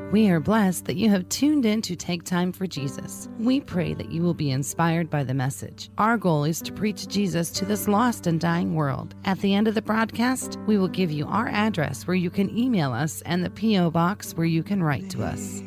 We are blessed that you have tuned in to Take Time for Jesus. We pray that you will be inspired by the message. Our goal is to preach Jesus to this lost and dying world. At the end of the broadcast, we will give you our address where you can email us and the P.O. box where you can write to us.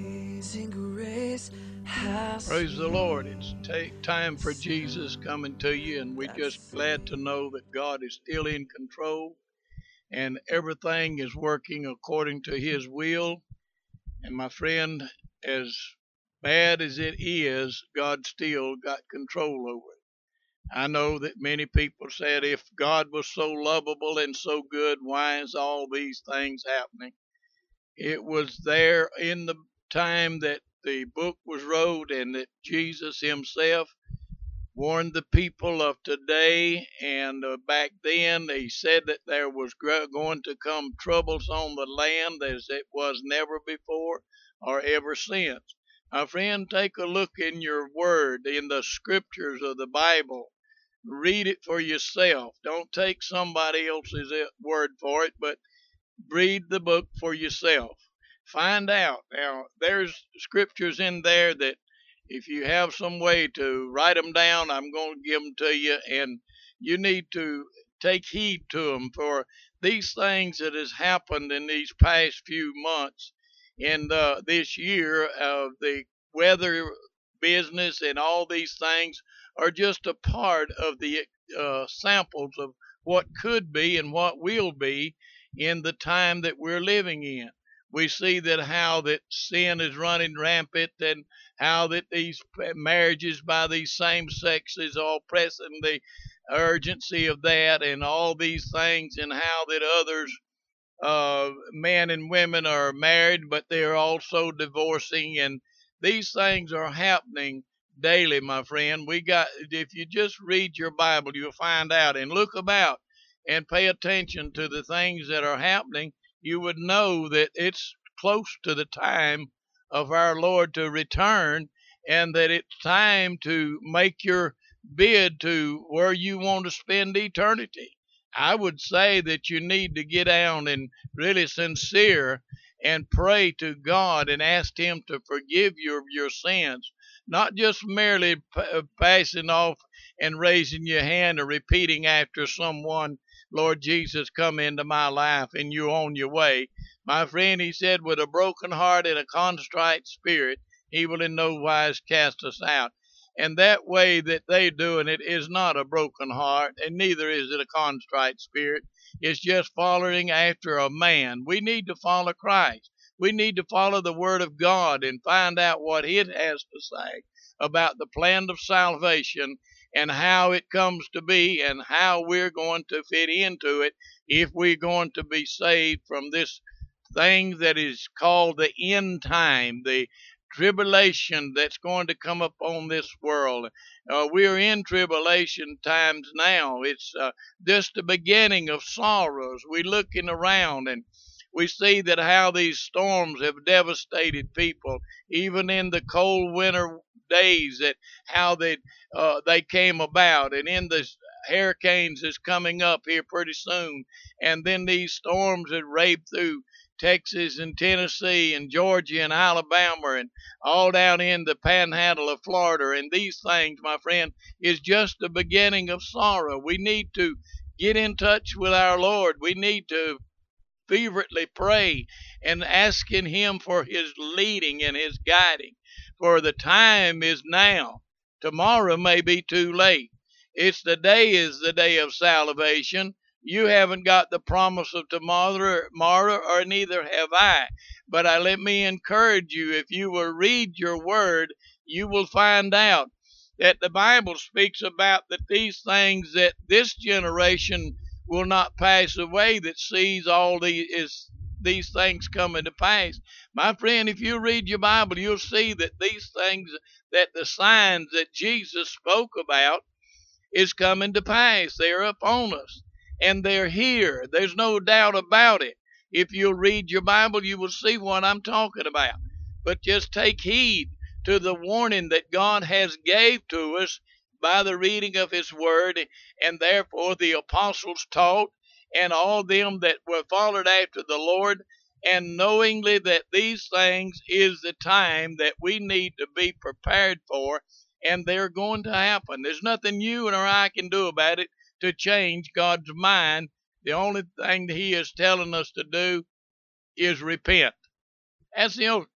Praise the Lord. It's Take Time for Jesus coming to you, and we're just glad to know that God is still in control and everything is working according to His will. And my friend, as bad as it is, God still got control over it. I know that many people said, if God was so lovable and so good, why is all these things happening? It was there in the time that the book was wrote and that Jesus himself warned the people of today, and back then he said that there was going to come troubles on the land as it was never before or ever since. My friend, take a look in your word, in the scriptures of the Bible. Read it for yourself. Don't take somebody else's word for it, but read the book for yourself. Find out. Now, there's scriptures in there that if you have some way to write them down, I'm going to give them to you, and you need to take heed to them, for these things that has happened in these past few months in this year of the weather business and all these things are just a part of the samples of what could be and what will be in the time that we're living in. We see that how that sin is running rampant, and how that these marriages by these same sexes are pressing the urgency of that, and all these things, and how that others, men and women, are married, but they're also divorcing, and these things are happening daily, my friend. If you just read your Bible, you'll find out, and look about and pay attention to the things that are happening. You would know that it's close to the time of our Lord to return, and that it's time to make your bid to where you want to spend eternity. I would say that you need to get down and really sincere and pray to God and ask Him to forgive your sins, not just merely passing off and raising your hand or repeating after someone, Lord Jesus, come into my life, and you're on your way. My friend, He said, with a broken heart and a contrite spirit, He will in no wise cast us out. And that way that they're doing it is not a broken heart, and neither is it a contrite spirit. It's just following after a man. We need to follow Christ. We need to follow the Word of God and find out what it has to say about the plan of salvation and how it comes to be and how we're going to fit into it if we're going to be saved from this thing that is called the end time, the tribulation that's going to come upon this world. We're in tribulation times now. It's just the beginning of sorrows. We're looking around and we see that how these storms have devastated people, even in the cold winter days, that how they came about, and in the hurricanes is coming up here pretty soon, and then these storms that rape through Texas and Tennessee and Georgia and Alabama and all down in the panhandle of Florida. And these things, my friend, is just the beginning of sorrow. We need to get in touch with our Lord. We need to fervently pray and asking Him for His leading and His guiding. For the time is now. Tomorrow may be too late. It's the day is the day of salvation. You haven't got the promise of tomorrow, or neither have I. But let me encourage you, if you will read your word, you will find out that the Bible speaks about that these things, that this generation will not pass away that sees all these things coming to pass. My friend, if you read your Bible, you'll see that these things, that the signs that Jesus spoke about is coming to pass. They're upon us, and they're here. There's no doubt about it. If you'll read your Bible, you will see what I'm talking about. But just take heed to the warning that God has gave to us by the reading of His Word, and therefore the apostles taught, and all them that were followed after the Lord and knowingly that these things is the time that we need to be prepared for, and they're going to happen. There's nothing you or I can do about it to change God's mind. The only thing that He is telling us to do is repent. That's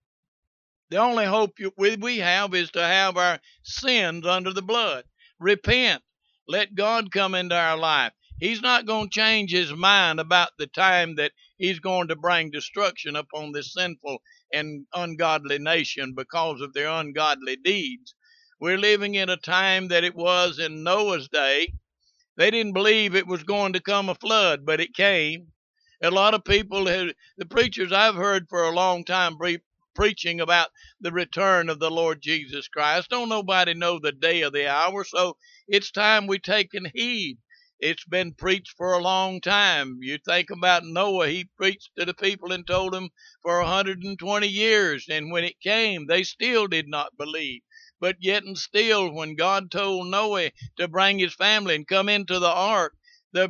the only hope we have is to have our sins under the blood. Repent. Let God come into our life. He's not going to change His mind about the time that He's going to bring destruction upon this sinful and ungodly nation because of their ungodly deeds. We're living in a time that it was in Noah's day. They didn't believe it was going to come a flood, but it came. A lot of people, the preachers I've heard for a long time preaching about the return of the Lord Jesus Christ. Don't nobody know the day or the hour, so it's time we taken heed. It's been preached for a long time. You think about Noah, he preached to the people and told them for 120 years, and when it came, they still did not believe. But yet and still, when God told Noah to bring his family and come into the ark, there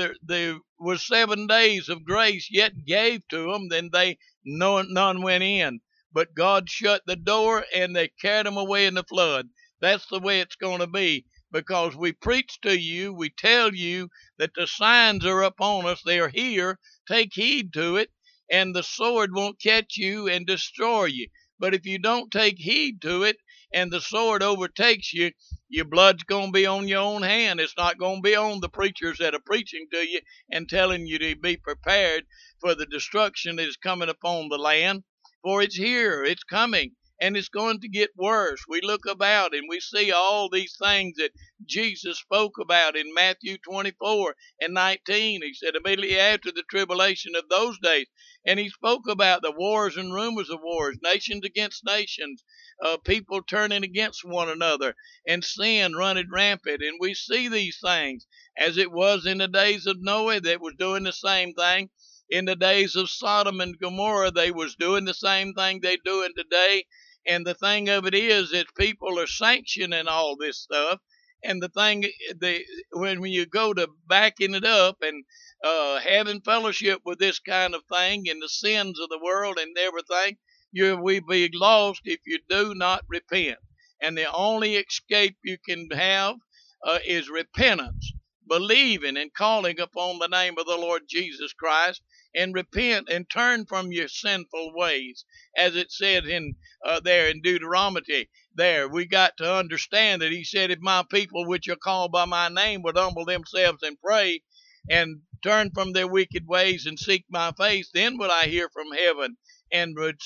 was 7 days of grace yet gave to them, then none went in. But God shut the door and they carried them away in the flood. That's the way it's going to be, because we preach to you, we tell you that the signs are upon us, they are here, take heed to it, and the sword won't catch you and destroy you. But if you don't take heed to it and the sword overtakes you, your blood's going to be on your own hand. It's not going to be on the preachers that are preaching to you and telling you to be prepared for the destruction that is coming upon the land. For it's here, it's coming, and it's going to get worse. We look about and we see all these things that Jesus spoke about in Matthew 24 and 19. He said immediately after the tribulation of those days, and he spoke about the wars and rumors of wars, nations against nations, people turning against one another, and sin running rampant. And we see these things as it was in the days of Noah that was doing the same thing. In the days of Sodom and Gomorrah, they was doing the same thing they doing today. And the thing of it is that people are sanctioning all this stuff. And the thing, when you go to backing it up and having fellowship with this kind of thing and the sins of the world and everything, we be lost if you do not repent. And the only escape you can have is repentance, believing and calling upon the name of the Lord Jesus Christ, and repent and turn from your sinful ways, as it said in there in Deuteronomy. There, we got to understand that He said, if my people which are called by my name would humble themselves and pray and turn from their wicked ways and seek my face, then would I hear from heaven and would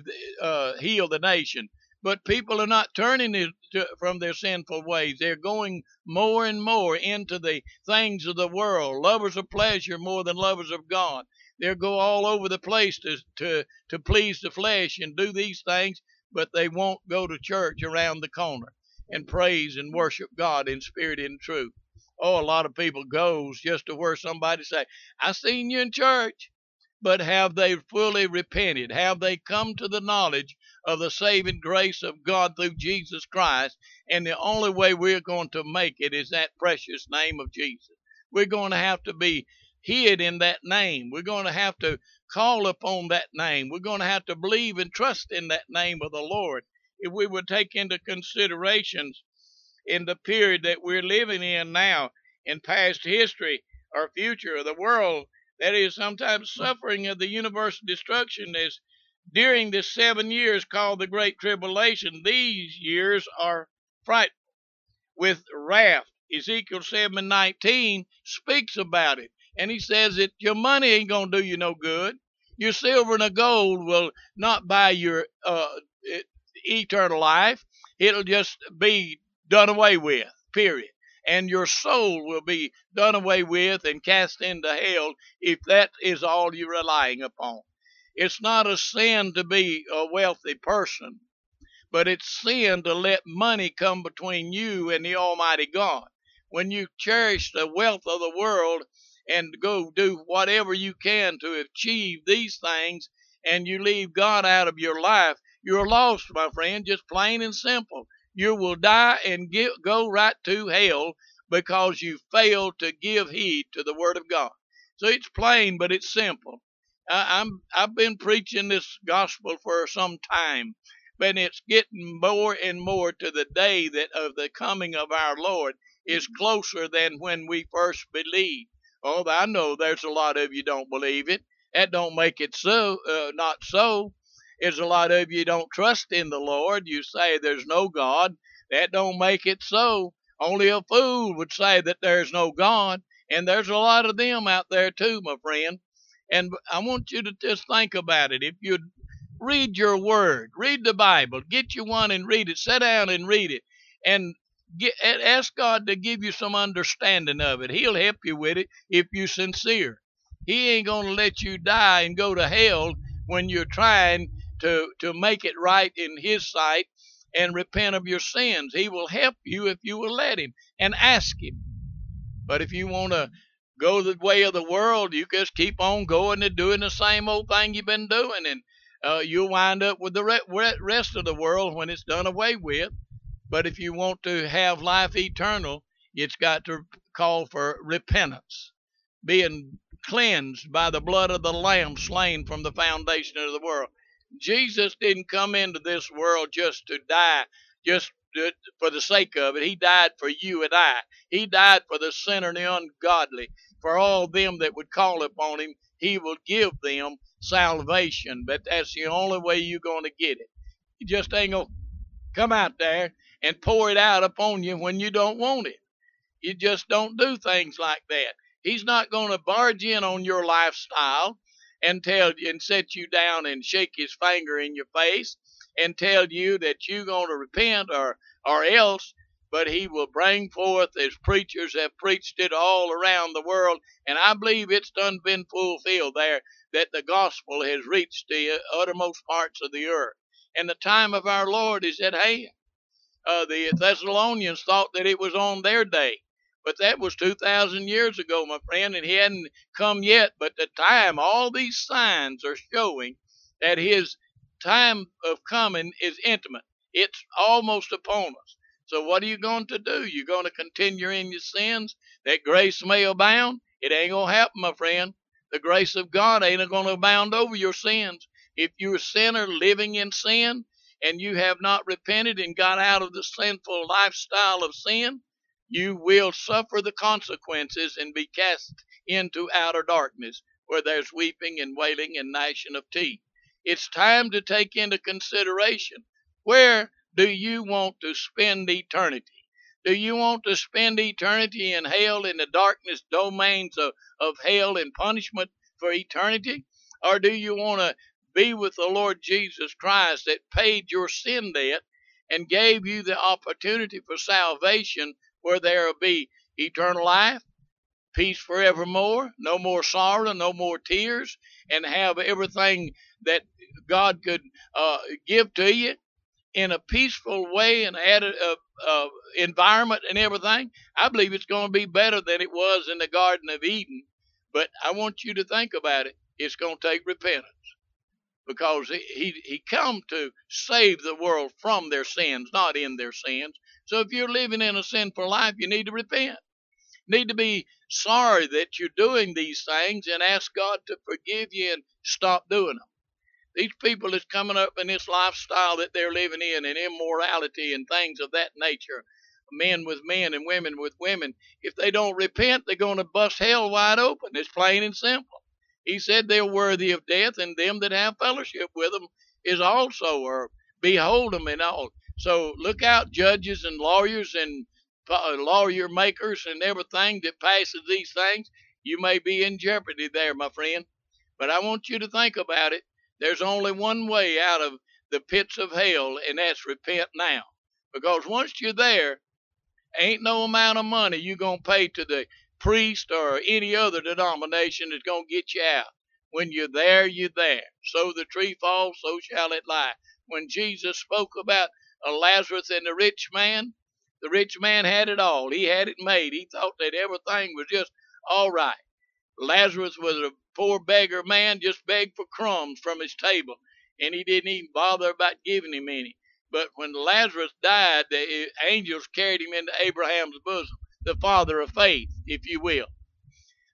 heal the nation. But people are not turning from their sinful ways. They're going more and more into the things of the world, lovers of pleasure more than lovers of God. They'll go all over the place to please the flesh and do these things, but they won't go to church around the corner and praise and worship God in spirit and truth. Oh, a lot of people goes just to where somebody say, I seen you in church. But have they fully repented? Have they come to the knowledge of the saving grace of God through Jesus Christ? And the only way we're going to make it is that precious name of Jesus. We're going to have to be hid in that name. We're going to have to call upon that name. We're going to have to believe and trust in that name of the Lord. If we would take into considerations in the period that we're living in now, in past history or future of the world, that is sometimes suffering of the universal destruction, is during this 7 years called the Great Tribulation. These years are frightful with wrath. Ezekiel 7:19 speaks about it, and he says that your money ain't going to do you no good. Your silver and the gold will not buy your eternal life. It'll just be done away with, period. And your soul will be done away with and cast into hell if that is all you're relying upon. It's not a sin to be a wealthy person, but it's sin to let money come between you and the Almighty God. When you cherish the wealth of the world and go do whatever you can to achieve these things, and you leave God out of your life, you're lost, my friend, just plain and simple. You will die and go right to hell because you failed to give heed to the Word of God. So it's plain, but it's simple. I've been preaching this gospel for some time, but it's getting more and more to the day that of the coming of our Lord is closer than when we first believed. Oh, I know there's a lot of you don't believe it. That don't make it so not so. There's a lot of you don't trust in the Lord. You say there's no God. That don't make it so. Only a fool would say that there's no God, and there's a lot of them out there too, my friend. And I want you to just think about it. If you'd read your word, read the Bible, get you one and read it, sit down and read it, and ask God to give you some understanding of it. He'll help you with it if you're sincere. He ain't going to let you die and go to hell when you're trying to make it right in His sight and repent of your sins. He will help you if you will let Him and ask Him. But if you want to go the way of the world, you just keep on going and doing the same old thing you've been doing, and you'll wind up with the rest of the world when it's done away with. But if you want to have life eternal, it's got to call for repentance, being cleansed by the blood of the Lamb slain from the foundation of the world. Jesus didn't come into this world just to die, just for the sake of it. He died for you and I. He died for the sinner and the ungodly. For all them that would call upon Him, He will give them salvation. But that's the only way you're going to get it. You just ain't going to come out there and pour it out upon you when you don't want it. You just don't do things like that. He's not going to barge in on your lifestyle and tell you and set you down and shake His finger in your face and tell you that you're going to repent or else. But He will bring forth, as preachers have preached it all around the world, and I believe it's done been fulfilled there, that the gospel has reached the uttermost parts of the earth. And the time of our Lord is at hand. The Thessalonians thought that it was on their day, but that was 2,000 years ago, my friend, and He hadn't come yet. But the time, all these signs are showing that His time of coming is intimate. It's almost upon us. So what are you going to do? You're going to continue in your sins that grace may abound? It ain't going to happen, my friend. The grace of God ain't going to abound over your sins. If you're a sinner living in sin and you have not repented and got out of the sinful lifestyle of sin, you will suffer the consequences and be cast into outer darkness where there's weeping and wailing and gnashing of teeth. It's time to take into consideration, where do you want to spend eternity? Do you want to spend eternity in hell, in the darkness domains of hell and punishment for eternity? Or do you want to be with the Lord Jesus Christ that paid your sin debt and gave you the opportunity for salvation, where there will be eternal life, peace forevermore, no more sorrow, no more tears, and have everything that God could give to you in a peaceful way and added environment and everything? I believe it's going to be better than it was in the Garden of Eden. But I want you to think about it. It's going to take repentance, because he come to save the world from their sins, not in their sins. So if you're living in a sinful life, you need to repent. You need to be sorry that you're doing these things and ask God to forgive you and stop doing them. These people that's coming up in this lifestyle that they're living in, and immorality and things of that nature, men with men and women with women, if they don't repent, they're going to bust hell wide open. It's plain and simple. He said they're worthy of death, and them that have fellowship with them is also, or behold them and all. So look out, judges and lawyers and lawyer makers and everything that passes these things. You may be in jeopardy there, my friend. But I want you to think about it. There's only one way out of the pits of hell, and that's repent now. Because once you're there, ain't no amount of money you're going to pay to the priest or any other denomination that's going to get you out. When you're there, you're there. So the tree falls, so shall it lie. When Jesus spoke about Lazarus and the rich man had it all. He had it made. He thought that everything was just all right. Lazarus was a poor beggar man, just begged for crumbs from his table, and he didn't even bother about giving him any. But when Lazarus died, the angels carried him into Abraham's bosom, the father of faith, if you will.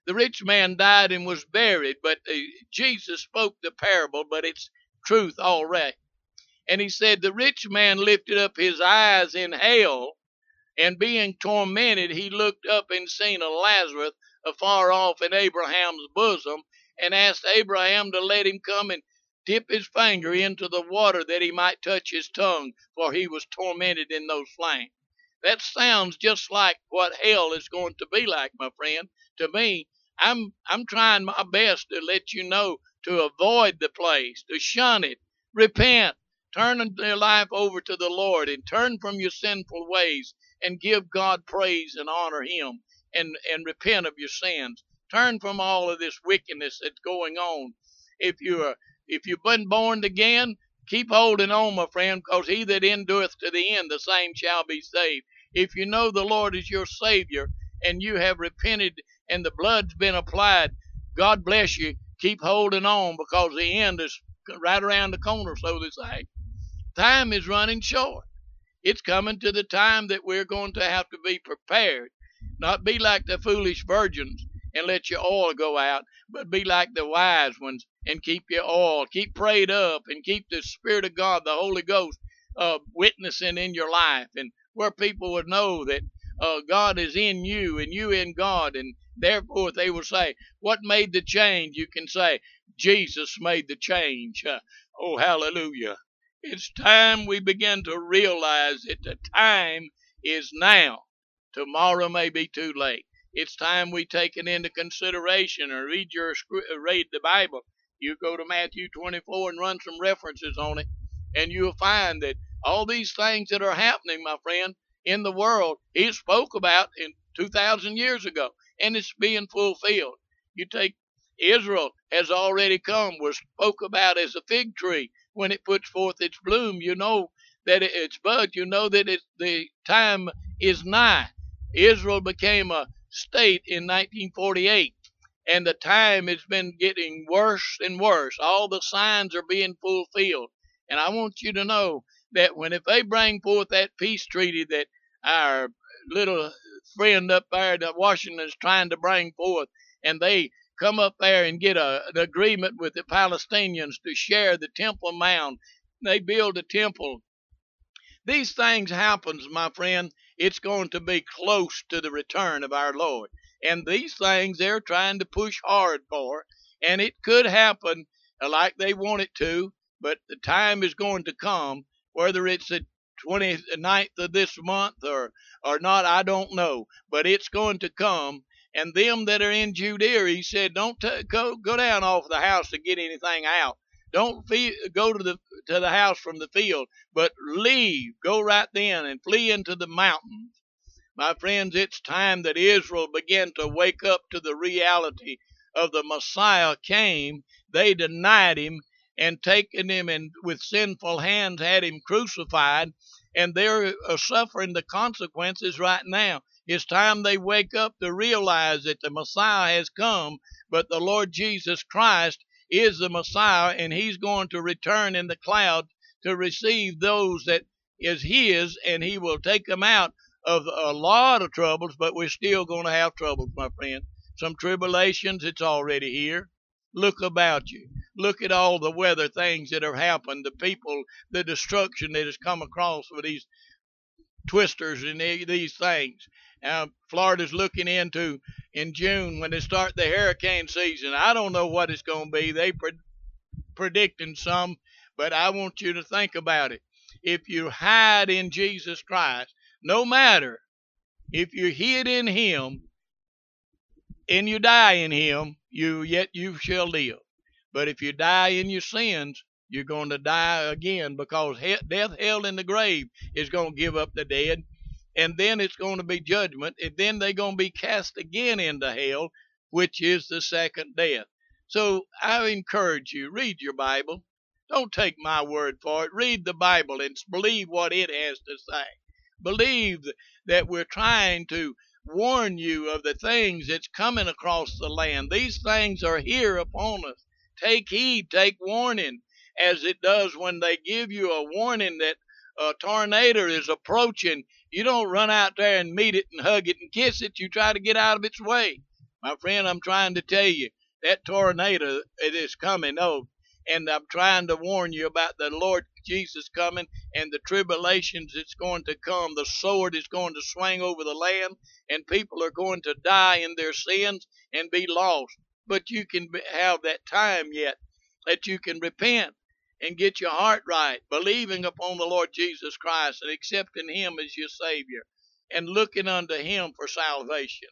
The rich man died and was buried, but Jesus spoke the parable, but it's truth already. And he said, the rich man lifted up his eyes in hell, and being tormented, he looked up and seen a Lazarus afar off in Abraham's bosom, and asked Abraham to let him come and dip his finger into the water that he might touch his tongue, for he was tormented in those flames. That sounds just like what hell is going to be like, my friend. To me, I'm trying my best to let you know to avoid the place, to shun it, repent, turn your life over to the Lord, and turn from your sinful ways, and give God praise and honor Him, and repent of your sins. Turn from all of this wickedness that's going on. If you've been born again, keep holding on, my friend, because he that endureth to the end, the same shall be saved. If you know the Lord is your Savior, and you have repented, and the blood's been applied, God bless you. Keep holding on, because the end is right around the corner, so to say. Time is running short. It's coming to the time that we're going to have to be prepared. Not be like the foolish virgins and let your oil go out, but be like the wise ones and keep your oil. Keep prayed up and keep the Spirit of God, the Holy Ghost, witnessing in your life, and where people would know that God is in you and you in God, and therefore they will say, what made the change? You can say, Jesus made the change. Oh, hallelujah. It's time we begin to realize that the time is now. Tomorrow may be too late. It's time we take it into consideration and read the Bible. You go to Matthew 24 and run some references on it, and you'll find that all these things that are happening, my friend, in the world, He spoke about in 2,000 years ago, and it's being fulfilled. You take Israel has already come, was spoke about as a fig tree. When it puts forth its bloom, you know that its bud, you know that the time is nigh. Israel became a state in 1948, and the time has been getting worse and worse. All the signs are being fulfilled. And I want you to know that if they bring forth that peace treaty that our little friend up there that Washington is trying to bring forth, and they come up there and get an agreement with the Palestinians to share the Temple Mount. They build a temple. These things happens, my friend. It's going to be close to the return of our Lord. And these things they're trying to push hard for. And it could happen like they want it to, but the time is going to come, whether it's the 29th of this month or not, I don't know. But it's going to come. And them that are in Judea, he said, don't go down off the house to get anything out. Don't go to the house from the field, but leave. Go right then and flee into the mountains. My friends, it's time that Israel began to wake up to the reality of the Messiah came. They denied him and taken him and with sinful hands had him crucified, and they're suffering the consequences right now. It's time they wake up to realize that the Messiah has come, but the Lord Jesus Christ is the Messiah, and He's going to return in the cloud to receive those that is His, and He will take them out of a lot of troubles, but we're still going to have troubles, my friend. Some tribulations, it's already here. Look about you. Look at all the weather things that have happened, the people, the destruction that has come across with these twisters and these things. Florida's looking into in June when they start the hurricane season. I don't know what it's going to be. They predicting some, but I want you to think about it. If you hide in Jesus Christ, no matter if you hid in Him and you die in Him, yet you shall live. But if you die in your sins, you're going to die again, because death, hell, and the grave is going to give up the dead. And then it's going to be judgment, and then they're going to be cast again into hell, which is the second death. So I encourage you, read your Bible. Don't take my word for it. Read the Bible and believe what it has to say. Believe that we're trying to warn you of the things that's coming across the land. These things are here upon us. Take heed, take warning, as it does when they give you a warning that a tornado is approaching. You don't run out there and meet it and hug it and kiss it. You try to get out of its way. My friend, I'm trying to tell you, that tornado, it is coming. Oh, and I'm trying to warn you about the Lord Jesus coming and the tribulations that's going to come. The sword is going to swing over the land, and people are going to die in their sins and be lost. But you can have that time yet that you can repent and get your heart right, believing upon the Lord Jesus Christ and accepting Him as your Savior and looking unto Him for salvation.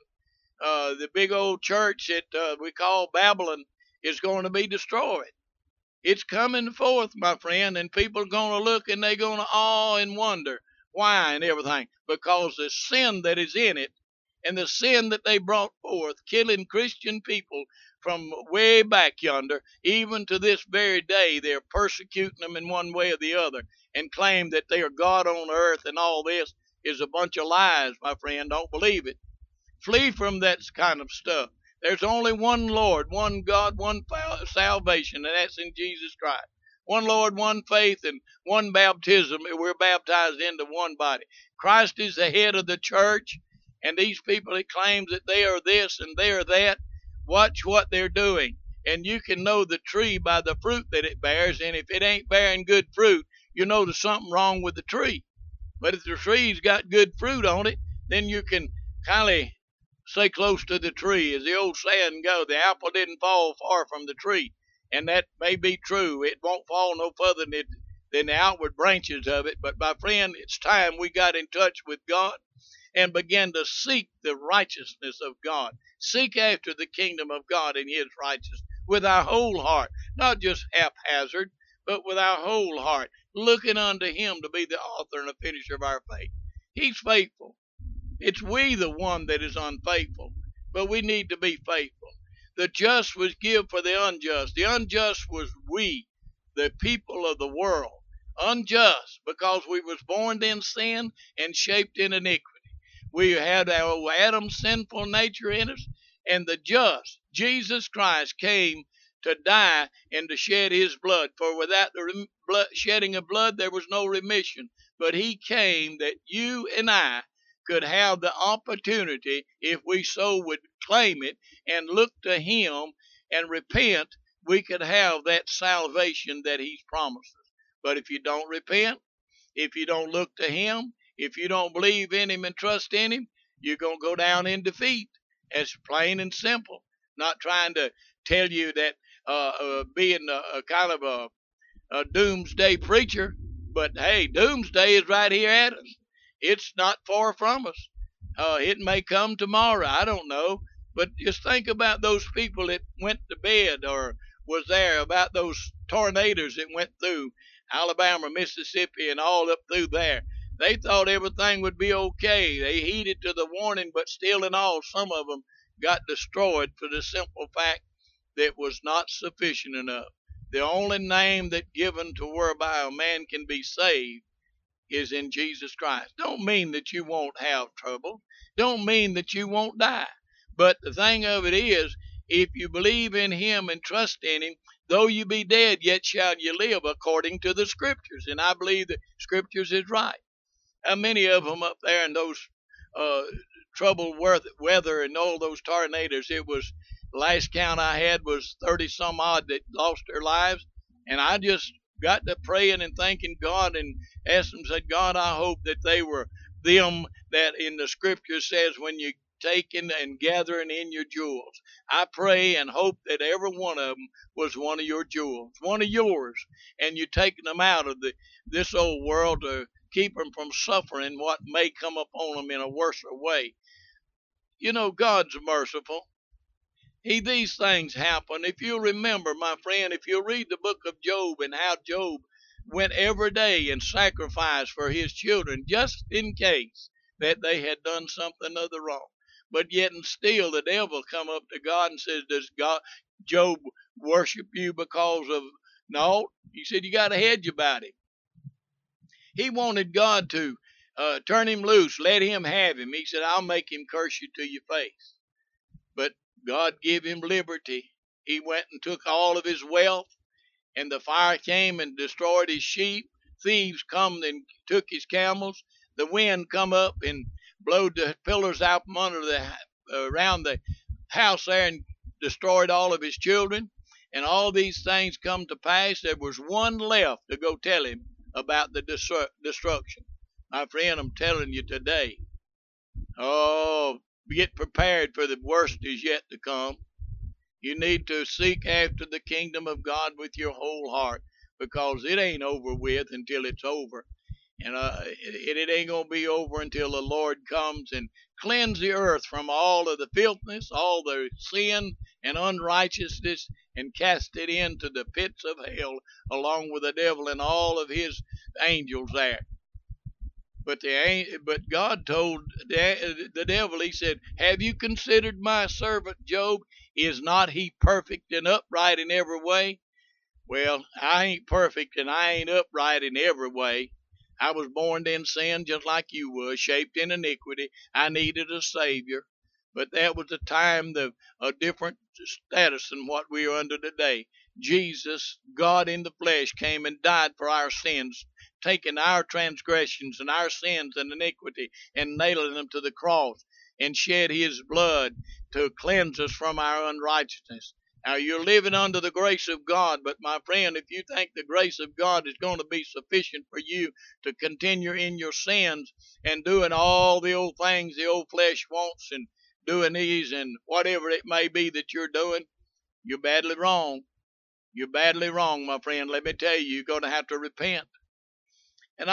The big old church that we call Babylon is going to be destroyed. It's coming forth, my friend, and people are going to look and they're going to awe and wonder why and everything, because the sin that is in it and the sin that they brought forth, killing Christian people from way back yonder, even to this very day, they're persecuting them in one way or the other and claim that they are God on earth, and all this is a bunch of lies, my friend. Don't believe it. Flee from that kind of stuff. There's only one Lord, one God, one salvation, and that's in Jesus Christ. One Lord, one faith, and one baptism. We're baptized into one body. Christ is the head of the church, and these people that claim that they are this and they are that, watch what they're doing. And you can know the tree by the fruit that it bears, and if it ain't bearing good fruit, you know there's something wrong with the tree. But if the tree's got good fruit on it, then you can kind of stay close to the tree. As the old saying goes, the apple didn't fall far from the tree. And that may be true. It won't fall no further than the outward branches of it. But my friend, it's time we got in touch with God and began to seek the righteousness of God. Seek after the kingdom of God and His righteousness with our whole heart, not just haphazard, but with our whole heart, looking unto Him to be the author and the finisher of our faith. He's faithful. It's we the one that is unfaithful, but we need to be faithful. The just was give for the unjust. The unjust was we, the people of the world. Unjust because we was born in sin and shaped in iniquity. We had our Adam's sinful nature in us, and the just, Jesus Christ, came to die and to shed His blood. For without the shedding of blood, there was no remission. But He came that you and I could have the opportunity, if we so would claim it and look to Him and repent, we could have that salvation that He's promised us. But if you don't repent, if you don't look to Him, if you don't believe in Him and trust in Him, you're going to go down in defeat. It's plain and simple. Not trying to tell you that being a kind of a doomsday preacher, but hey, doomsday is right here at us. It's not far from us. It may come tomorrow. I don't know. But just think about those people that went to bed or was there, about those tornadoes that went through Alabama, Mississippi, and all up through there. They thought everything would be okay. They heeded to the warning, but still in all, some of them got destroyed for the simple fact that it was not sufficient enough. The only name that given to whereby a man can be saved is in Jesus Christ. Don't mean that you won't have trouble. Don't mean that you won't die. But the thing of it is, if you believe in Him and trust in Him, though you be dead, yet shall you live according to the Scriptures. And I believe the Scriptures is right. Many of them up there in those troubled weather and all those tornadoes, it was, last count I had was 30 some odd that lost their lives. And I just got to praying and thanking God and asked Him, said, God, I hope that they were them that in the Scripture says when you taking and gathering in your jewels. I pray and hope that every one of them was one of your jewels, one of yours, and you're taking them out of this old world to keep them from suffering what may come upon them in a worse way. You know, God's merciful. These things happen. If you remember, my friend, if you read the book of Job and how Job went every day and sacrificed for his children just in case that they had done something of the wrong. But yet and still the devil come up to God and says, does Job worship you because of... No, he said, you got to hedge about him. He wanted God to turn him loose, let him have him. He said, I'll make him curse you to your face. But God gave him liberty. He went and took all of his wealth, and the fire came and destroyed his sheep. Thieves come and took his camels. The wind come up and blowed the pillars out from under around the house there and destroyed all of his children, and all these things come to pass. There was one left to go tell him about the destruction. My friend, I'm telling you today, oh, get prepared, for the worst is yet to come. You need to seek after the kingdom of God with your whole heart, because it ain't over with until it's over. And it ain't going to be over until the Lord comes and cleanse the earth from all of the filthiness, all the sin and unrighteousness, and cast it into the pits of hell along with the devil and all of his angels there. But God told the devil, he said, have you considered my servant Job? Is not he perfect and upright in every way? Well, I ain't perfect and I ain't upright in every way. I was born in sin just like you was, shaped in iniquity. I needed a Savior. But that was the time, a different status than what we are under today. Jesus, God in the flesh, came and died for our sins, taking our transgressions and our sins and iniquity and nailing them to the cross, and shed his blood to cleanse us from our unrighteousness. Now, you're living under the grace of God, but my friend, if you think the grace of God is going to be sufficient for you to continue in your sins and doing all the old things the old flesh wants and doing these and whatever it may be that you're doing, you're badly wrong. You're badly wrong, my friend. Let me tell you, you're going to have to repent. And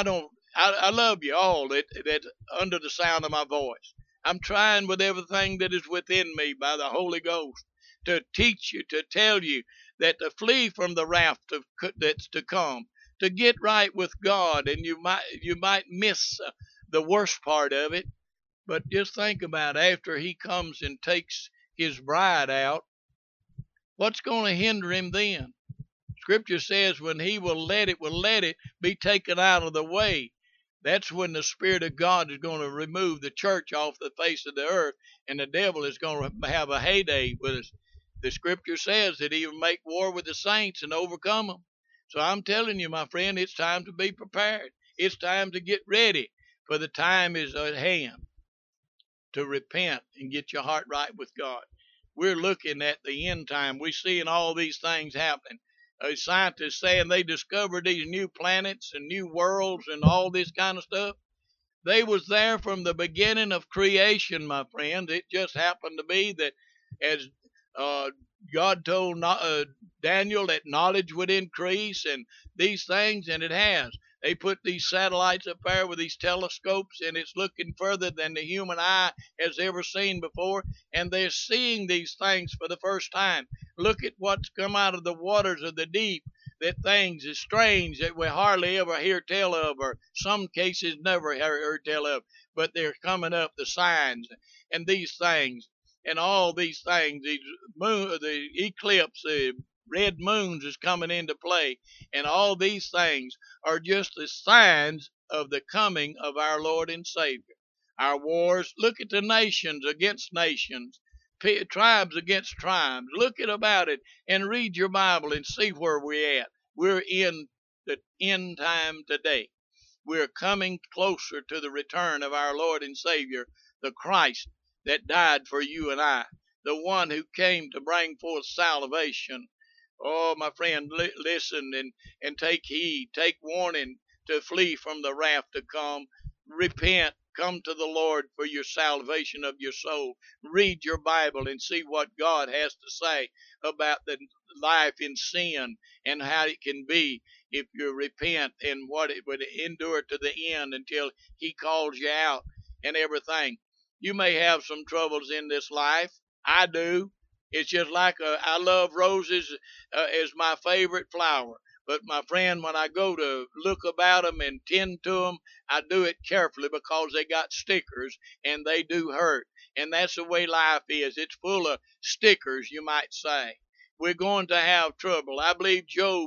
I love you all that under the sound of my voice. I'm trying with everything that is within me by the Holy Ghost to teach you, to tell you that to flee from the wrath that's to come, to get right with God, and you might miss the worst part of it. But just think about it. After he comes and takes his bride out, what's going to hinder him then? Scripture says when he will let it be taken out of the way. That's when the Spirit of God is going to remove the church off the face of the earth, and the devil is going to have a heyday with us. The Scripture says that he will make war with the saints and overcome them. So I'm telling you, my friend, it's time to be prepared. It's time to get ready, for the time is at hand to repent and get your heart right with God. We're looking at the end time. We're seeing all these things happening. Scientists saying they discovered these new planets and new worlds and all this kind of stuff. They was there from the beginning of creation, my friend. It just happened to be that as God told Daniel that knowledge would increase and these things, and it has. They put these satellites up there with these telescopes, and it's looking further than the human eye has ever seen before, and they're seeing these things for the first time. Look at what's come out of the waters of the deep, that things is strange that we hardly ever hear tell of, or some cases never heard tell of, but they're coming up, the signs and these things. And all these things, the eclipse, the red moons is coming into play. And all these things are just the signs of the coming of our Lord and Savior. Our wars, look at the nations against nations, tribes against tribes. Look at about it and read your Bible and see where we're at. We're in the end time today. We're coming closer to the return of our Lord and Savior, the Christ that died for you and I, the one who came to bring forth salvation. Oh, my friend, listen and take heed, take warning to flee from the wrath to come. Repent, come to the Lord for your salvation of your soul. Read your Bible and see what God has to say about the life in sin and how it can be if you repent, and what it would endure to the end until he calls you out and everything. You may have some troubles in this life. I do. It's just like I love roses as my favorite flower. But my friend, when I go to look about them and tend to them, I do it carefully because they got stickers and they do hurt. And that's the way life is. It's full of stickers, you might say. We're going to have trouble. I believe Job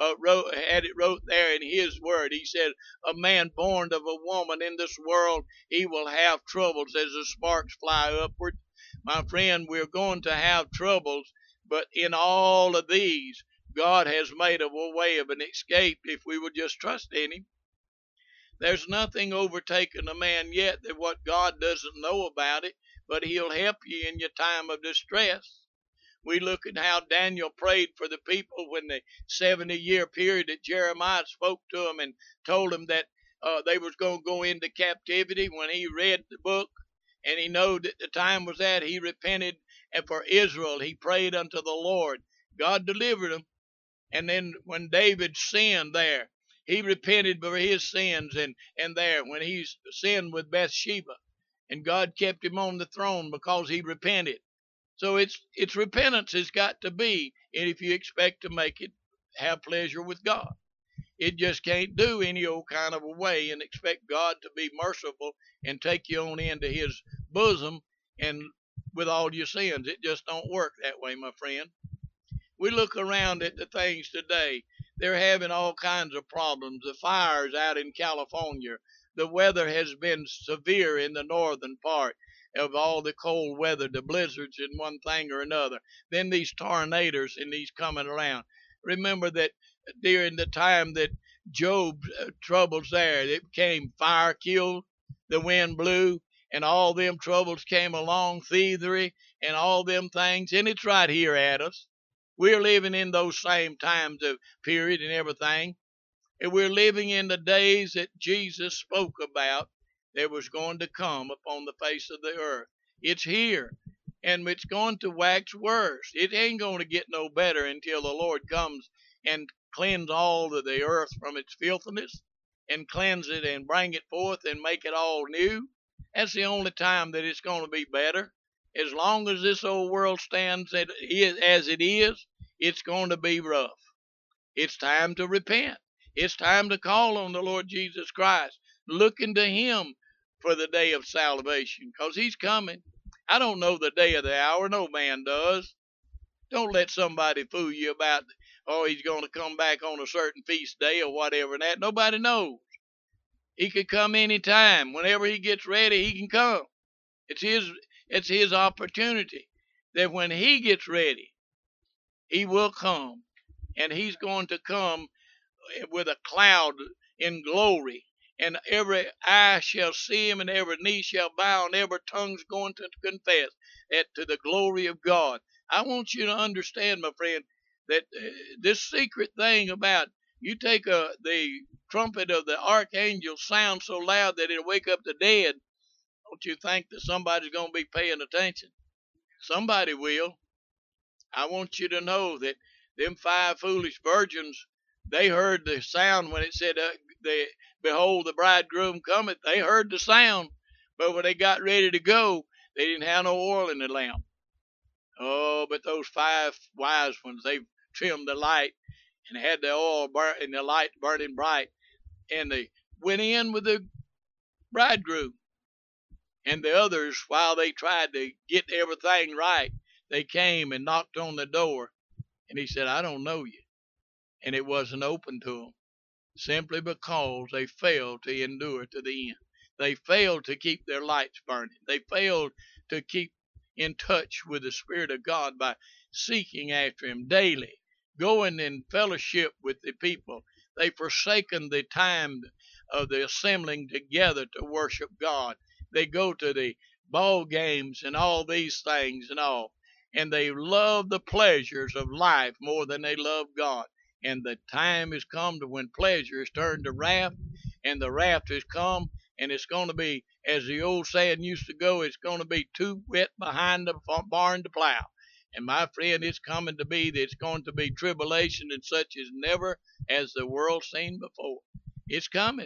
had it wrote there in his word. He said, a man born of a woman in this world, he will have troubles as the sparks fly upward. My friend, we're going to have troubles, but in all of these, God has made a way of an escape if we would just trust in him. There's nothing overtaken a man yet that what God doesn't know about it. but he'll help you in your time of distress. We look at how Daniel prayed for the people when the 70-year period that Jeremiah spoke to them and told them that they was going to go into captivity. When he read the book and he knew that the time was at, he repented, and for Israel he prayed unto the Lord. God delivered them. And then when David sinned there, he repented for his sins, and there when he sinned with Bathsheba, and God kept him on the throne because he repented. So it's repentance has got to be, and if you expect to make it have pleasure with God, it just can't do any old kind of a way and expect God to be merciful and take you on into His bosom and with all your sins. It just don't work that way, my friend. We look around at the things today. They're having all kinds of problems. The fires out in California. The weather has been severe in the northern part of all the cold weather, the blizzards and one thing or another. Then these tornadoes and these coming around. Remember that during the time that Job's troubles there, it came fire killed, the wind blew, and all them troubles came along, thievery and all them things, and it's right here at us. We're living in those same times of period and everything. And we're living in the days that Jesus spoke about that was going to come upon the face of the earth. It's here, and it's going to wax worse. It ain't going to get no better until the Lord comes and cleanse all of the earth from its filthiness and cleanse it and bring it forth and make it all new. That's the only time that it's going to be better. As long as this old world stands as it is, it's going to be rough. It's time to repent. It's time to call on the Lord Jesus Christ, looking to Him for the day of salvation, because He's coming. I don't know the day of the hour. No man does. Don't let somebody fool you about, oh, He's going to come back on a certain feast day or whatever and that. Nobody knows. He could come any time. Whenever He gets ready, He can come. It's His opportunity that when He gets ready, He will come, and He's going to come with a cloud in glory, and every eye shall see Him, and every knee shall bow, and every tongue's going to confess that to the glory of God. I want you to understand, my friend, that this secret thing about you take the trumpet of the archangel sound so loud that it'll wake up the dead. Don't you think that somebody's going to be paying attention? Somebody will. I want you to know that them 5 foolish virgins, they heard the sound when it said, behold, the bridegroom cometh. They heard the sound, but when they got ready to go, they didn't have no oil in the lamp. Oh, but those 5 wise ones, they trimmed the light and had the oil and the light burning bright, and they went in with the bridegroom. And the others, while they tried to get everything right, they came and knocked on the door, and He said, I don't know you. And it wasn't open to them, simply because they failed to endure to the end. They failed to keep their lights burning. They failed to keep in touch with the Spirit of God by seeking after Him daily, going in fellowship with the people. They forsaken the time of the assembling together to worship God. They go to the ball games and all these things and all, and they love the pleasures of life more than they love God. And the time has come to when pleasure is turned to wrath, and the wrath has come, and it's going to be, as the old saying used to go, it's going to be too wet behind the barn to plow. And my friend, it's coming to be that it's going to be tribulation and such as never as the world seen before. It's coming.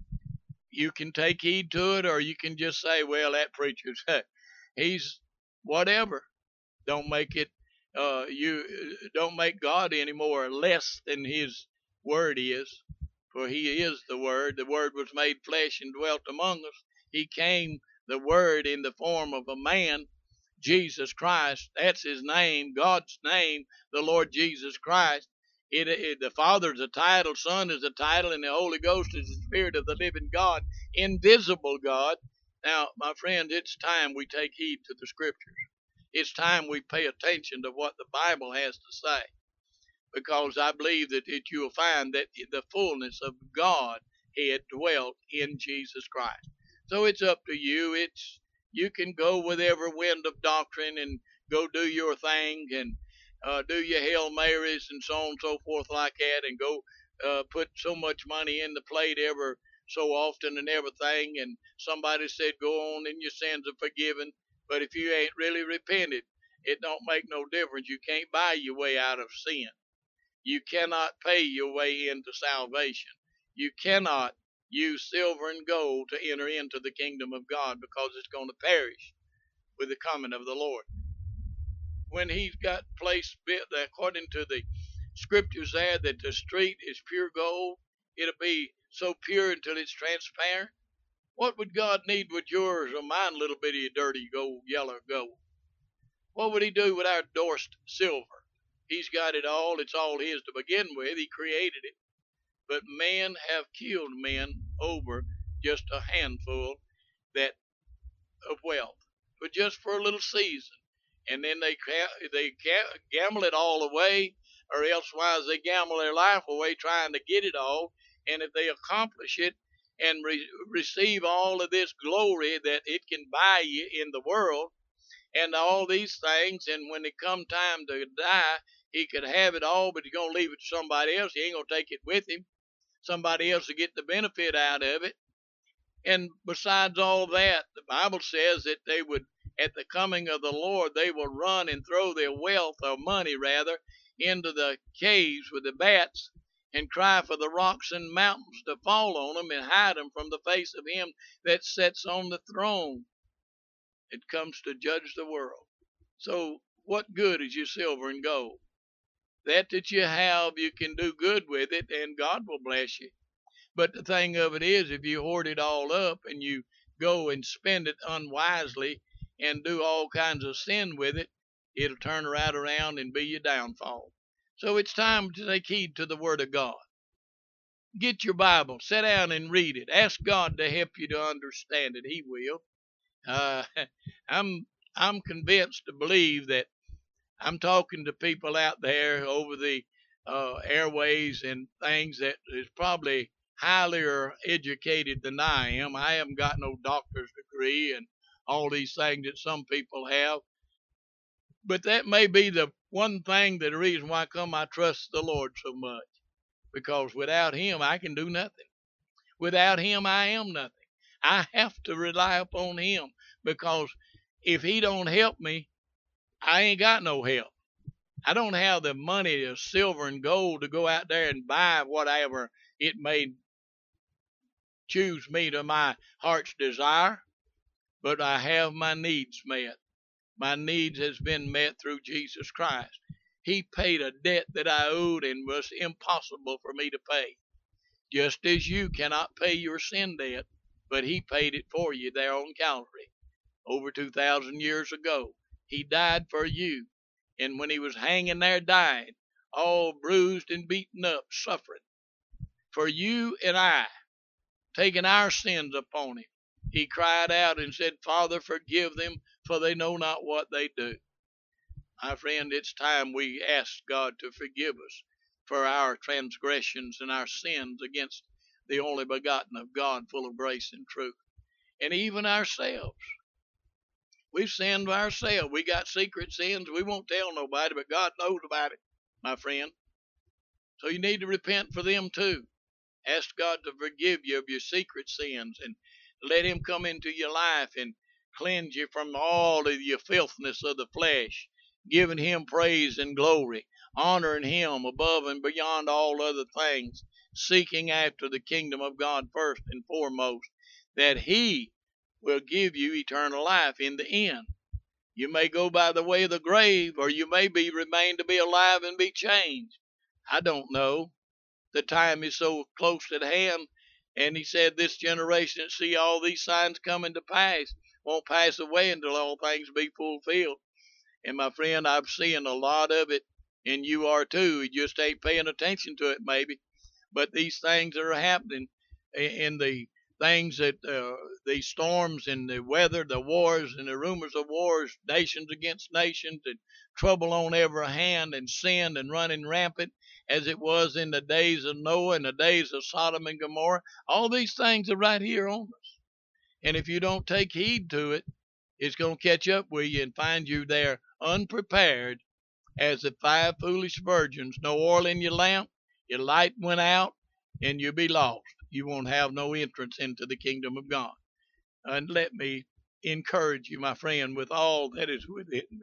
You can take heed to it, or you can just say, well, that preacher's, he's whatever. Don't make it, you don't make God any more less than His word is, for He is the Word. The Word was made flesh and dwelt among us. He came, the Word, in the form of a man, Jesus Christ. That's His name, God's name, the Lord Jesus Christ. The Father is a title, Son is a title, and the Holy Ghost is the Spirit of the living God, invisible God. Now, my friend, it's time we take heed to the Scriptures. It's time we pay attention to what the Bible has to say, because I believe that you will find that the fullness of God had dwelt in Jesus Christ. So it's up to you. You can go with every wind of doctrine and go do your thing and do your Hail Marys and so on and so forth like that, and go put so much money in the plate ever so often and everything. And somebody said, go on and your sins are forgiven. But if you ain't really repented, it don't make no difference. You can't buy your way out of sin. You cannot pay your way into salvation. You cannot use silver and gold to enter into the kingdom of God, because it's going to perish with the coming of the Lord. When he's got place built, according to the scriptures there, that the street is pure gold, it'll be so pure until it's transparent. What would God need with yours or mine little bitty dirty gold, yellow gold? What would he do with our endorsed silver? He's got it all. It's all his to begin with. He created it. But men have killed men over just a handful of wealth, but just for a little season. And then they gamble it all away, or elsewise they gamble their life away trying to get it all. And if they accomplish it and receive all of this glory that it can buy you in the world, and all these things, and when it come time to die, he could have it all, but he's going to leave it to somebody else. He ain't going to take it with him. Somebody else will get the benefit out of it. And besides all that, the Bible says that they would, at the coming of the Lord, they will run and throw their wealth, or money rather, into the caves with the bats, and cry for the rocks and mountains to fall on them and hide them from the face of him that sits on the throne. It comes to judge the world. So what good is your silver and gold? That you have, you can do good with it, and God will bless you. But the thing of it is, if you hoard it all up and you go and spend it unwisely and do all kinds of sin with it, it'll turn right around and be your downfall. So it's time to take heed to the Word of God. Get your Bible, sit down and read it. Ask God to help you to understand it. He will. I'm convinced to believe that I'm talking to people out there over the airways and things that is probably highly educated than I am. I haven't got no doctor's degree and all these things that some people have. But that may be the one thing, the reason why I trust the Lord so much. Because without him, I can do nothing. Without him, I am nothing. I have to rely upon him, because if he don't help me, I ain't got no help. I don't have the money, the silver and gold, to go out there and buy whatever it may choose me to my heart's desire, but I have my needs met. My needs has been met through Jesus Christ. He paid a debt that I owed and was impossible for me to pay. Just as you cannot pay your sin debt, but he paid it for you there on Calvary over 2,000 years ago. He died for you. And when he was hanging there dying, all bruised and beaten up, suffering, for you and I, taking our sins upon him, he cried out and said, Father, forgive them, for they know not what they do. My friend, it's time we ask God to forgive us for our transgressions and our sins against the only begotten of God, full of grace and truth. And even ourselves. We've sinned ourselves. We got secret sins. We won't tell nobody, but God knows about it, my friend. So you need to repent for them too. Ask God to forgive you of your secret sins, and let him come into your life and cleanse you from all of your filthiness of the flesh, giving him praise and glory, honoring him above and beyond all other things, seeking after the kingdom of God first and foremost, that he will give you eternal life in the end. You may go by the way of the grave, or you may remain to be alive and be changed. I don't know. The time is so close at hand, and he said this generation that see all these signs coming to pass won't pass away until all things be fulfilled. And my friend, I'm seeing a lot of it, and you are too. You just ain't paying attention to it maybe. But these things that are happening, in the things that these storms and the weather, the wars and the rumors of wars, nations against nations, and trouble on every hand, and sin and running rampant, as it was in the days of Noah and the days of Sodom and Gomorrah. All these things are right here on us. And if you don't take heed to it, It's going to catch up with you and find you there unprepared as the 5 foolish virgins. No oil in your lamp, your light went out, and you'll be lost. You won't have no entrance into the kingdom of God. And let me encourage you, my friend, with all that is within me.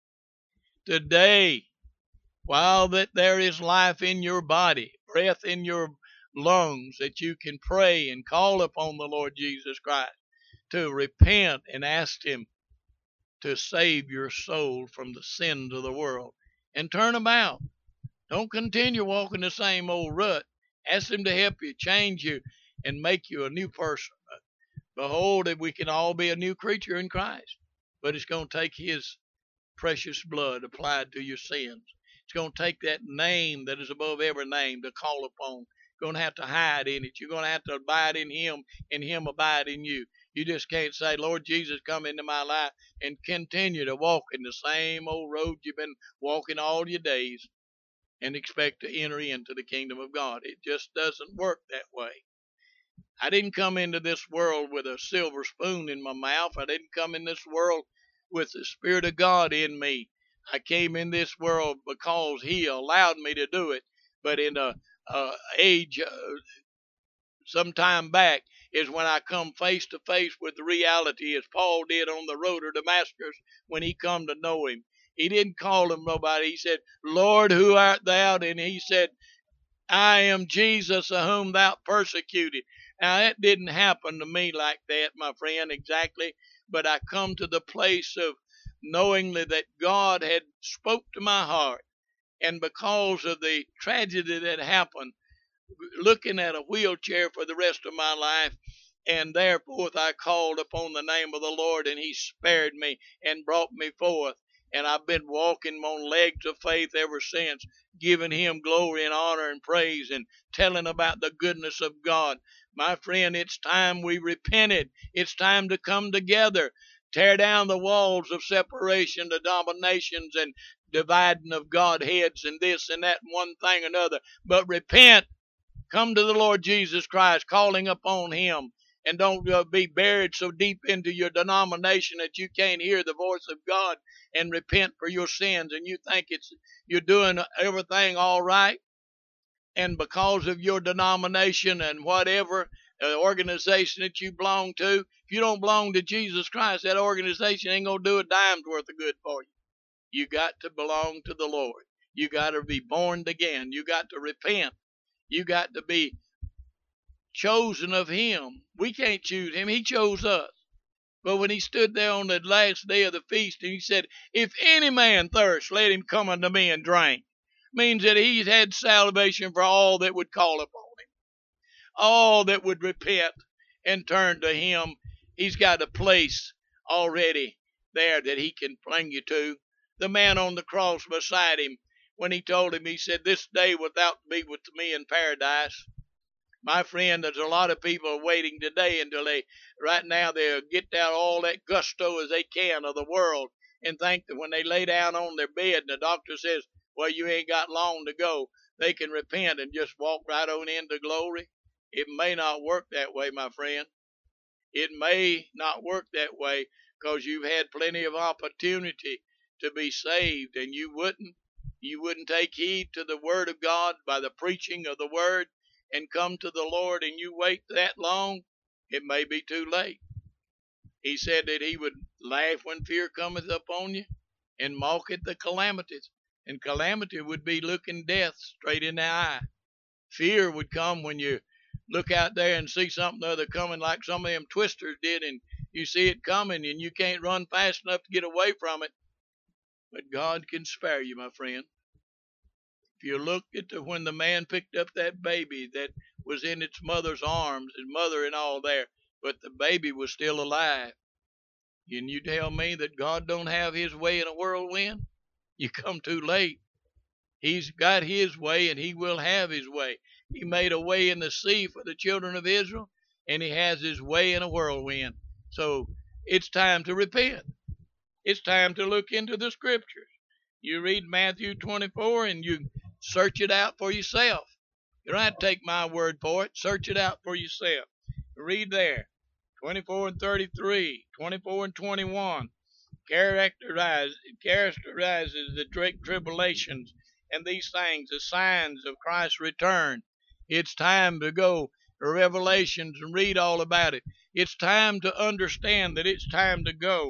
Today, while that there is life in your body, breath in your lungs, that you can pray and call upon the Lord Jesus Christ to repent and ask Him to save your soul from the sins of the world and turn about. Don't continue walking the same old rut. Ask Him to help you, change you, and make you a new person. Behold, that we can all be a new creature in Christ. But it's going to take His precious blood applied to your sins. It's going to take that name that is above every name to call upon. You're going to have to hide in it. You're going to have to abide in Him and Him abide in you. You just can't say, Lord Jesus, come into my life and continue to walk in the same old road you've been walking all your days and expect to enter into the kingdom of God. It just doesn't work that way. I didn't come into this world with a silver spoon in my mouth. I didn't come in this world with the Spirit of God in me. I came in this world because He allowed me to do it. But in a age some time back is when I come face to face with the reality, as Paul did on the road to Damascus when he come to know Him. He didn't call him nobody. He said, Lord, who art thou? And he said, I am Jesus, of whom thou persecuted. Now, that didn't happen to me like that, my friend, exactly. But I come to the place of knowing that God had spoke to my heart. And because of the tragedy that happened, looking at a wheelchair for the rest of my life, and therefore I called upon the name of the Lord, and He spared me and brought me forth. And I've been walking on legs of faith ever since, giving Him glory and honor and praise and telling about the goodness of God. My friend, it's time we repented. It's time to come together, tear down the walls of separation, the dominations and dividing of Godheads and this and that and one thing or another. But repent. Come to the Lord Jesus Christ, calling upon Him. And don't be buried so deep into your denomination that you can't hear the voice of God and repent for your sins. And you think you're doing everything all right. And because of your denomination and whatever organization that you belong to, if you don't belong to Jesus Christ, that organization ain't going to do a dime's worth of good for you. You got to belong to the Lord. You got to be born again. You got to repent. You got to be chosen of Him. We can't choose Him. He chose us. But when He stood there on the last day of the feast and He said, if any man thirst, let him come unto me and drink. Means that He's had salvation for all that would call upon Him. All that would repent and turn to Him. He's got a place already there that He can bring you to. The man on the cross beside Him, when He told him, He said, this day wilt thou be with me in paradise. My friend, there's a lot of people waiting today until right now they'll get out all that gusto as they can of the world and think that when they lay down on their bed and the doctor says, well, you ain't got long to go, they can repent and just walk right on into glory. It may not work that way, my friend. It may not work that way because you've had plenty of opportunity to be saved and you wouldn't take heed to the Word of God by the preaching of the Word and come to the Lord, and you wait that long, it may be too late. He said that He would laugh when fear cometh upon you and mock at the calamities. And calamity would be looking death straight in the eye. Fear would come when you look out there and see something other coming like some of them twisters did, and you see it coming and you can't run fast enough to get away from it. But God can spare you, my friend. If you look at when the man picked up that baby that was in its mother's arms, his mother and all there, but the baby was still alive. And you tell me that God don't have His way in a whirlwind? You come too late. He's got His way and He will have His way. He made a way in the sea for the children of Israel, and He has His way in a whirlwind. So it's time to repent. It's time to look into the Scriptures. You read Matthew 24 and you search it out for yourself. You don't have to take my word for it. Search it out for yourself. Read there. 24 and 33, 24 and 21 characterizes the great tribulations and these things, the signs of Christ's return. It's time to go to Revelations and read all about it. It's time to understand that it's time to go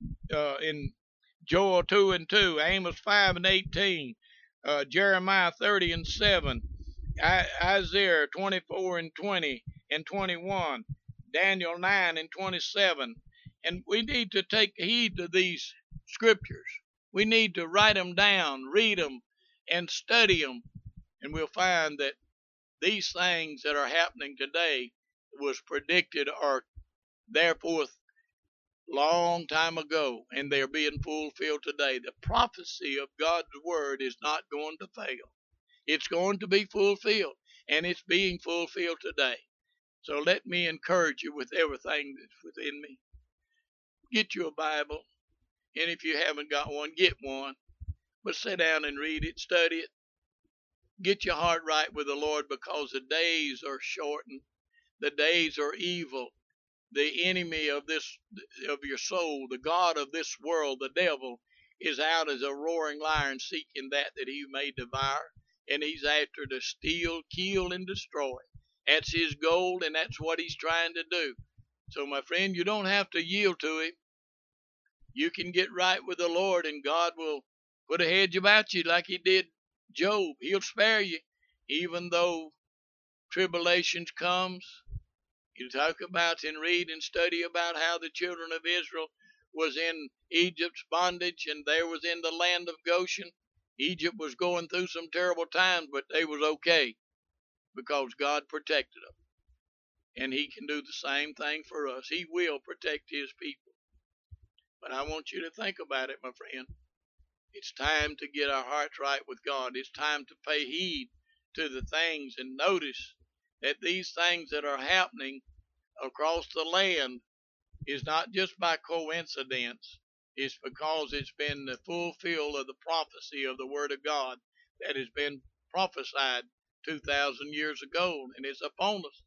in Joel 2 and 2, Amos 5 and 18, Jeremiah 30 and 7, Isaiah 24 and 20 and 21, Daniel 9 and 27. And we need to take heed to these scriptures. We need to write them down, read them, and study them. And we'll find that these things that are happening today was predicted or therefore long time ago, and they're being fulfilled today. The prophecy of God's word is not going to fail. It's going to be fulfilled, and it's being fulfilled today. So let me encourage you with everything that's within me. Get you a Bible, and if you haven't got one, get one. But sit down and read it, study it. Get your heart right with the Lord, because the days are shortened. The days are evil. The enemy of your soul, the god of this world, the devil, is out as a roaring lion, seeking that he may devour. And he's after to steal, kill, and destroy. That's his goal, and that's what he's trying to do. So, my friend, you don't have to yield to him. You can get right with the Lord, and God will put a hedge about you like he did Job. He'll spare you, even though tribulations comes. You talk about and read and study about how the children of Israel was in Egypt's bondage, and there was in the land of Goshen. Egypt was going through some terrible times, but they was okay because God protected them. And he can do the same thing for us. He will protect his people. But I want you to think about it, my friend. It's time to get our hearts right with God. It's time to pay heed to the things and notice that these things that are happening across the land is not just by coincidence. It's because it's been the fulfill of the prophecy of the Word of God that has been prophesied 2,000 years ago, and it's upon us.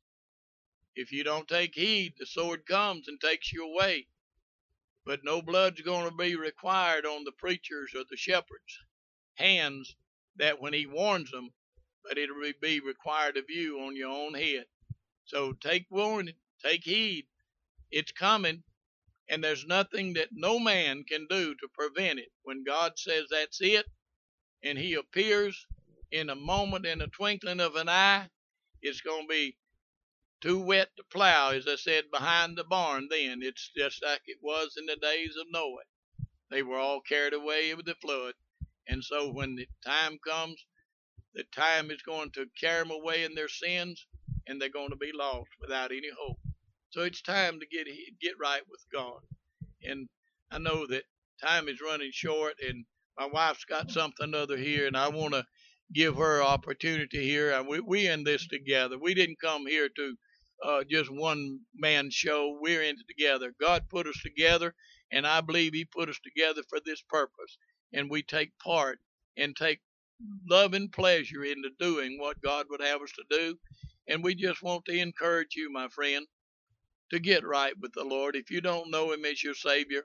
If you don't take heed, the sword comes and takes you away. But no blood's going to be required on the preachers or the shepherds' hands that when he warns them, but it'll be required of you on your own head. So take warning, take heed. It's coming, and there's nothing that no man can do to prevent it. When God says that's it, and he appears in a moment, in a twinkling of an eye, it's going to be too wet to plow, as I said, behind the barn then. It's just like it was in the days of Noah. They were all carried away with the flood. And so when the time comes, the time is going to carry them away in their sins, and they're going to be lost without any hope. So it's time to get right with God. And I know that time is running short, and my wife's got something other here, and I want to give her opportunity here. We in this together. We didn't come here to just one man show. We're in it together. God put us together, and I believe he put us together for this purpose. And we take part and take love and pleasure into doing what God would have us to do. And we just want to encourage you, my friend, to get right with the Lord. If you don't know him as your Savior,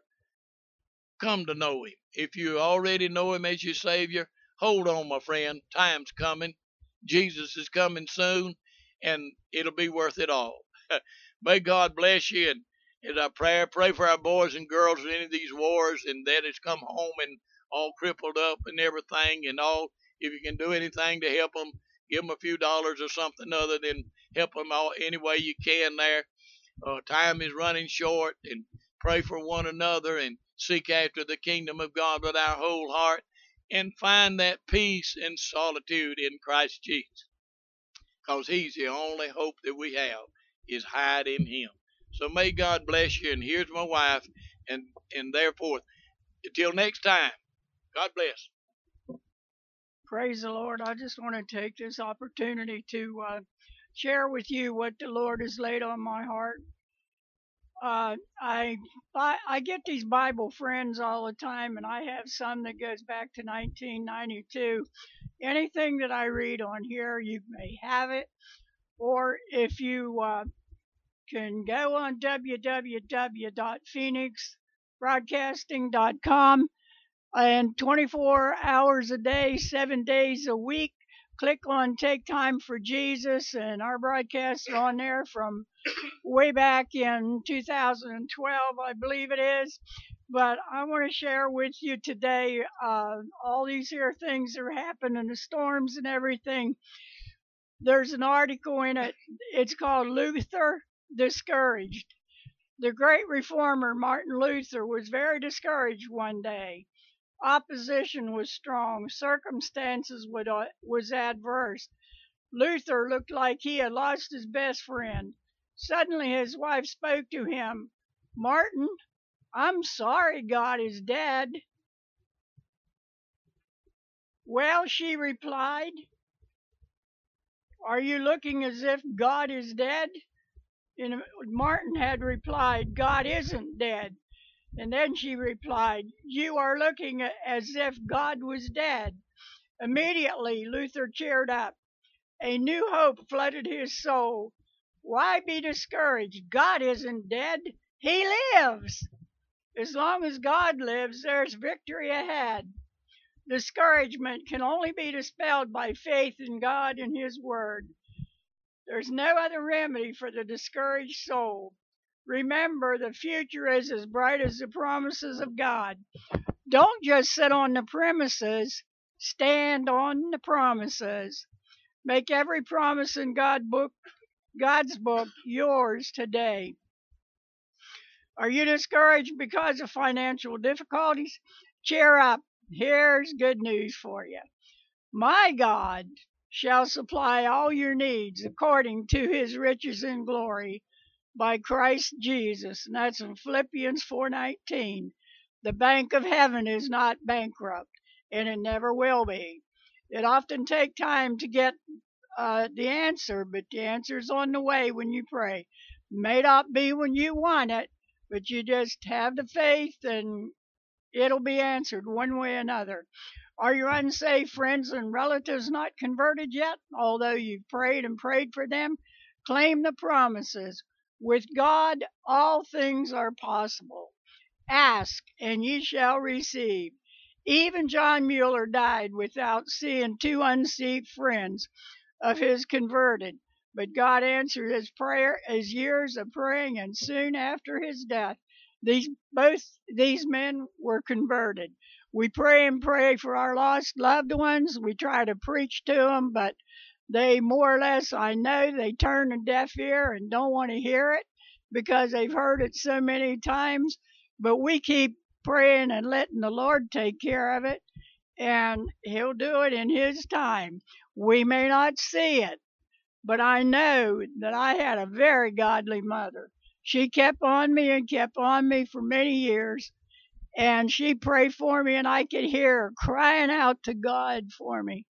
come to know him. If you already know him as your Savior, hold on, my friend. Time's coming. Jesus is coming soon, and it'll be worth it all. May God bless you. And as I pray for our boys and girls in any of these wars, and that has come home and all crippled up and everything, and all. If you can do anything to help them, give them a few dollars or something other than help them all any way you can there. Time is running short, and pray for one another and seek after the kingdom of God with our whole heart, and find that peace and solitude in Christ Jesus, because he's the only hope that we have is hide in him. So may God bless you, and here's my wife, and therefore, until next time, God bless. Praise the Lord. I just want to take this opportunity to share with you what the Lord has laid on my heart. I get these Bible friends all the time, and I have some that goes back to 1992. Anything that I read on here, you may have it, or if you can go on www.phoenixbroadcasting.com, and 24 hours a day, 7 days a week, click on Take Time for Jesus, and our broadcasts are on there from way back in 2012, I believe it is. But I want to share with you today all these here things that are happening, the storms and everything. There's an article in it. It's called Luther Discouraged. The great reformer Martin Luther was very discouraged one day. Opposition was strong. Circumstances was adverse. Luther looked like he had lost his best friend. Suddenly his wife spoke to him. "Martin, I'm sorry God is dead." "Well," she replied, "are you looking as if God is dead?" And Martin had replied, "God isn't dead." And then she replied, "You are looking as if God was dead." Immediately Luther cheered up. A new hope flooded his soul. Why be discouraged? God isn't dead. He lives. As long as God lives, there's victory ahead. Discouragement can only be dispelled by faith in God and His Word. There's no other remedy for the discouraged soul. Remember, the future is as bright as the promises of God. Don't just sit on the premises, stand on the promises. Make every promise in God's book yours today. Are you discouraged because of financial difficulties? Cheer up. Here's good news for you. My God shall supply all your needs according to His riches in glory by Christ Jesus. And that's in Philippians 4:19. The bank of heaven is not bankrupt, and it never will be. It often takes time to get the answer, but the answer's on the way when you pray. May not be when you want it, but you just have the faith and it'll be answered one way or another. Are your unsaved friends and relatives not converted yet? Although you've prayed and prayed for them, claim the promises. With God, all things are possible. Ask, and ye shall receive. Even John Mueller died without seeing two unsaved friends of his converted. But God answered his prayer, his years of praying, and soon after his death, both these men were converted. We pray and pray for our lost loved ones. We try to preach to them, but they more or less, I know, they turn a deaf ear and don't want to hear it because they've heard it so many times. But we keep praying and letting the Lord take care of it, and He'll do it in His time. We may not see it, but I know that I had a very godly mother. She kept on me and kept on me for many years, and she prayed for me, and I could hear her crying out to God for me.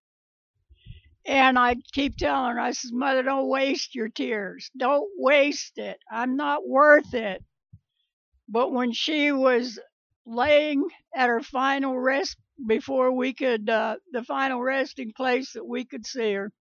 And I keep telling her, I says, "Mother, don't waste your tears. Don't waste it. I'm not worth it." But when she was laying at her final rest, before we could, the final resting place that we could see her,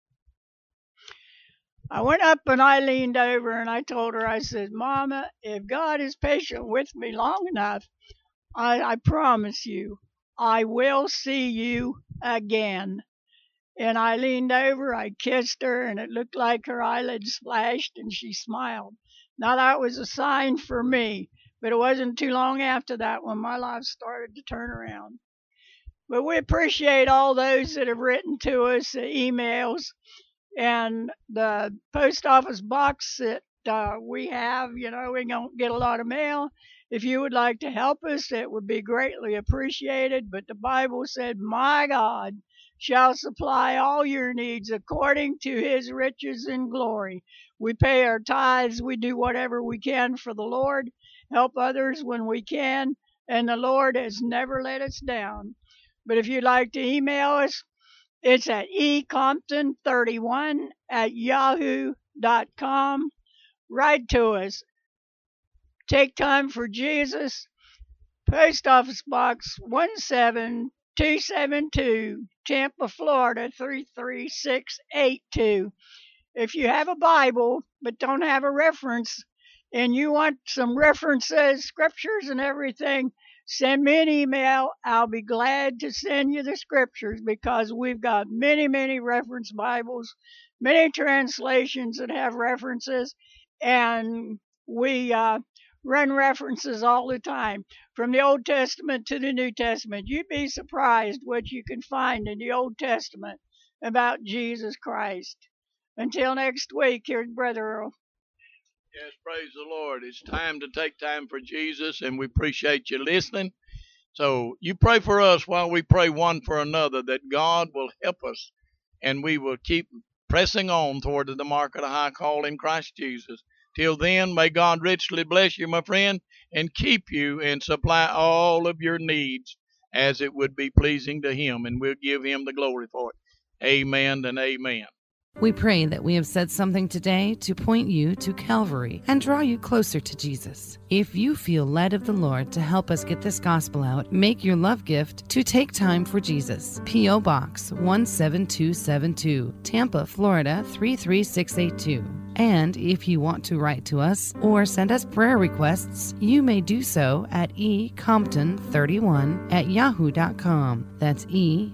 I went up and I leaned over and I told her, I said, "Mama, if God is patient with me long enough, I promise you, I will see you again." And I leaned over, I kissed her, and it looked like her eyelids flashed and she smiled. Now that was a sign for me, but it wasn't too long after that when my life started to turn around. But we appreciate all those that have written to us, the emails, and the post office box that we have. You know, we don't get a lot of mail. If you would like to help us, it would be greatly appreciated. But the Bible said, "My God shall supply all your needs according to His riches in glory." We pay our tithes. We do whatever we can for the Lord, help others when we can, and the Lord has never let us down. But if you'd like to email us, it's at ecompton31@yahoo.com. Write to us. Take Time for Jesus, Post Office Box 17272, Tampa, Florida 33682. If you have a Bible but don't have a reference, and you want some references, scriptures, and everything, send me an email. I'll be glad to send you the scriptures because we've got many, many reference Bibles, many translations that have references, and we run references all the time from the Old Testament to the New Testament. You'd be surprised what you can find in the Old Testament about Jesus Christ. Until next week, here's Brother Earl. Yes, praise the Lord. It's time to take time for Jesus, and we appreciate you listening. So you pray for us while we pray one for another, that God will help us, and we will keep pressing on toward the mark of the high call in Christ Jesus. Till then, may God richly bless you, my friend, and keep you and supply all of your needs as it would be pleasing to Him, and we'll give Him the glory for it. Amen and amen. We pray that we have said something today to point you to Calvary and draw you closer to Jesus. If you feel led of the Lord to help us get this gospel out, make your love gift to Take Time for Jesus. P.O. Box 17272, Tampa, Florida 33682. And if you want to write to us or send us prayer requests, you may do so at ecompton31@yahoo.com. That's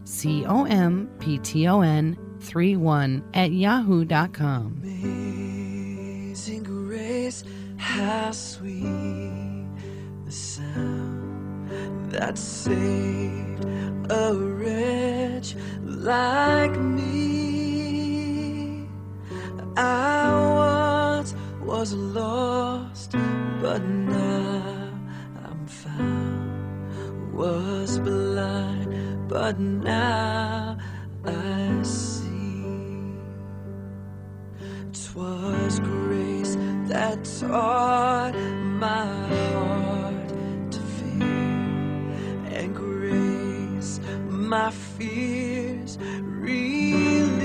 ECOMPTON31@yahoo.com. Amazing grace, how sweet the sound that saved a wretch like me. I once was lost, but now I'm found. Was blind, but now I see. 'Twas grace that taught my heart to fear, and grace my fears relieved.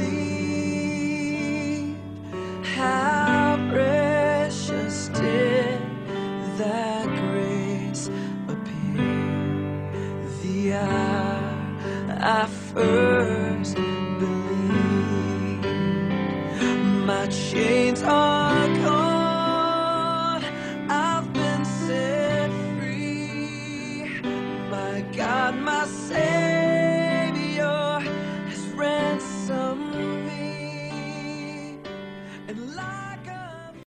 How precious did that grace appear the hour I first